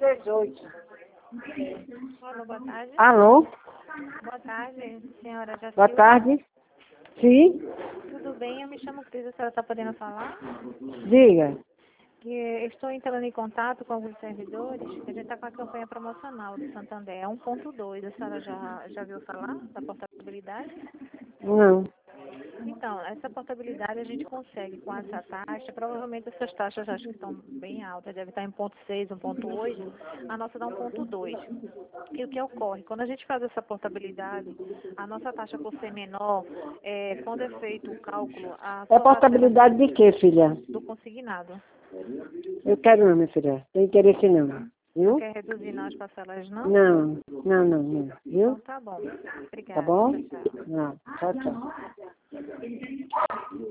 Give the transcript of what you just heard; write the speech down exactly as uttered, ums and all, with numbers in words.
dezoito. Alô, boa tarde. Alô? Boa tarde, senhora Jacilda. Boa tarde. Sim? Tudo bem? Eu me chamo Cris, a senhora está podendo falar? Diga. Que eu estou entrando em contato com alguns servidores, que a gente está com a campanha promocional do Santander, é um ponto dois. A senhora já, já viu falar da portabilidade? Não. Então, essa portabilidade a gente consegue com essa taxa, provavelmente essas taxas acho que estão bem altas, deve estar em um ponto seis, um ponto oito, a nossa dá um ponto dois. E o que ocorre? Quando a gente faz essa portabilidade, a nossa taxa por ser menor, é, quando é feito o cálculo, a É sua taxa portabilidade de quê, filha? do consignado. Eu quero não, minha filha. Tem interesse não. Não Viu? quer reduzir nas parcelas, não? Não, não, não, não. Viu? Então tá bom. Tá Obrigada. bom? Tchau, tchau. Não. Tchau, tchau.